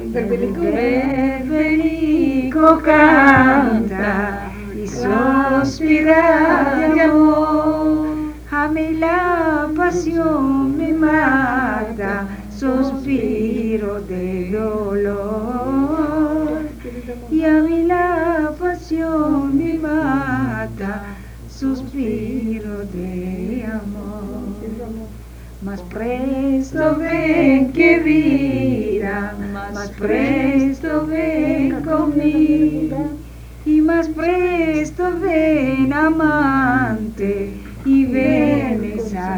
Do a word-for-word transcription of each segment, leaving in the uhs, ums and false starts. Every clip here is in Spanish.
Berberico. Berberico canta y suspira de amor. A mí la pasión me mata, suspiro de dolor. Y a mí la pasión me mata, suspiro de amor. Más presto ven que vida, más presto ven conmigo, y más presto ven amante, y ven y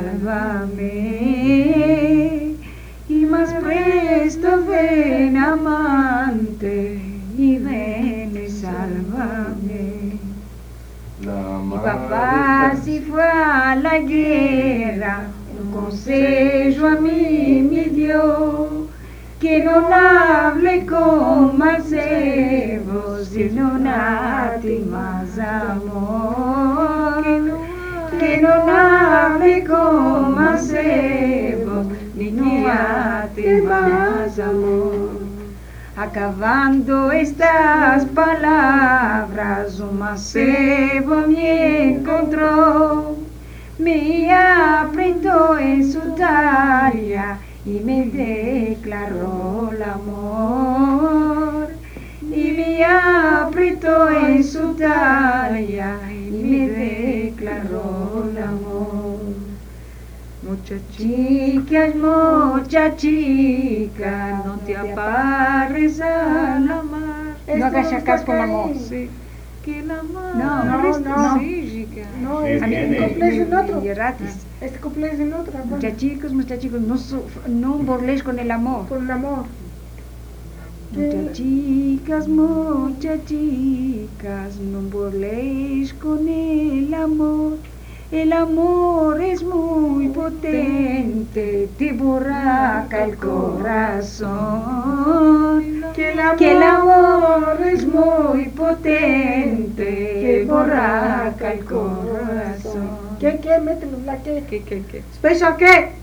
sálvame. Y más presto ven amante, y ven y sálvame. Mi papá si fue a la guerra, un consejo a mí me dio, que no hable con mancebos, sino nati más amor. Que no hable con mancebos, ni nati más amor. Acabando estas palabras, un mancebo me encontró, me apretó en su talla y me declaró el amor. Y me apretó en su talla y me declaró el amor. Muchachicas, muchachicas, no te apares a la mar. No hagas chacas con amor. Sí. Que la mar. No, no, no. Sí, chica. No, Sí, este tiene. cumple es en otro. Gratis. Este cumple es en otra. Bueno, Muchachicos, muchachicos, no, su- no burléis con el amor. con el amor. Muchachicas, muchachicas, no burléis con el amor. El amor es muy potente, te borraca el corazón. Que el amor, Que el amor es muy potente, que borraca el corazón. ¿Qué, qué? Mételo, la qué. ¿Qué, qué, qué? Special qué.